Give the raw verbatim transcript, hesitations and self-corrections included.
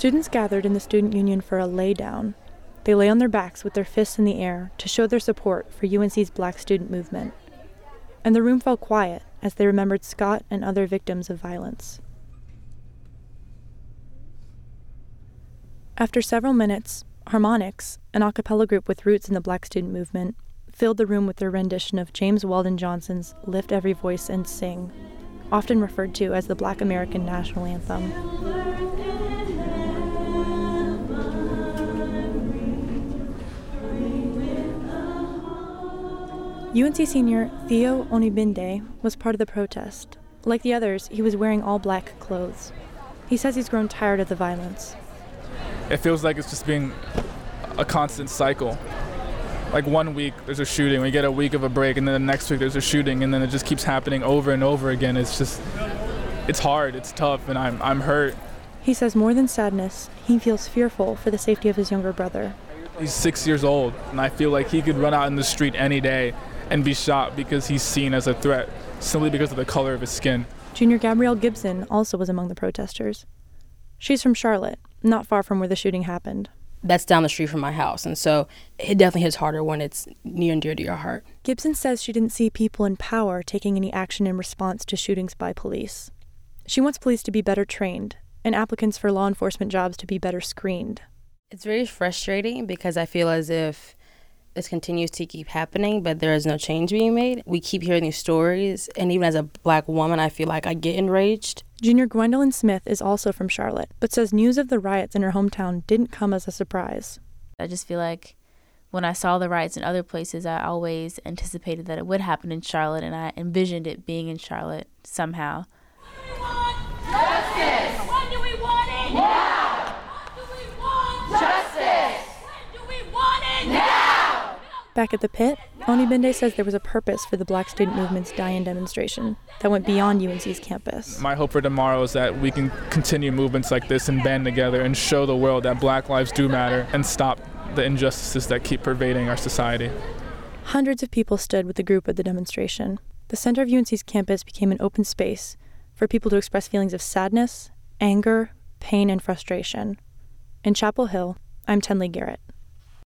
Students gathered in the Student Union for a lay-down. They lay on their backs with their fists in the air to show their support for U N C's Black student movement. And the room fell quiet as they remembered Scott and other victims of violence. After several minutes, Harmonics, an a cappella group with roots in the Black student movement, filled the room with their rendition of James Weldon Johnson's Lift Every Voice and Sing, often referred to as the Black American National Anthem. U N C senior Theo Onibinde was part of the protest. Like the others, he was wearing all black clothes. He says he's grown tired of the violence. It feels like it's just being a constant cycle. Like one week there's a shooting, we get a week of a break, and then the next week there's a shooting, and then it just keeps happening over and over again. It's just, it's hard, it's tough, and I'm I'm hurt. He says more than sadness, he feels fearful for the safety of his younger brother. He's six years old, and I feel like he could run out in the street any day and be shot because he's seen as a threat, simply because of the color of his skin. Junior Gabrielle Gibson also was among the protesters. She's from Charlotte, not far from where the shooting happened. That's down the street from my house, and so it definitely hits harder when it's near and dear to your heart. Gibson says she didn't see people in power taking any action in response to shootings by police. She wants police to be better trained, and applicants for law enforcement jobs to be better screened. It's very frustrating because I feel as if this continues to keep happening, but there is no change being made. We keep hearing these stories, and even as a Black woman, I feel like I get enraged. Junior Gwendolyn Smith is also from Charlotte, but says news of the riots in her hometown didn't come as a surprise. I just feel like when I saw the riots in other places, I always anticipated that it would happen in Charlotte, and I envisioned it being in Charlotte somehow. We want justice! When do we want it? Now! When do we want justice? When do we want it? Now! Back at the pit, Onibinde says there was a purpose for the Black student movement's die-in demonstration that went beyond U N C's campus. My hope for tomorrow is that we can continue movements like this and band together and show the world that Black lives do matter and stop the injustices that keep pervading our society. Hundreds of people stood with the group at the demonstration. The center of U N C's campus became an open space for people to express feelings of sadness, anger, pain, and frustration. In Chapel Hill, I'm Tenley Garrett.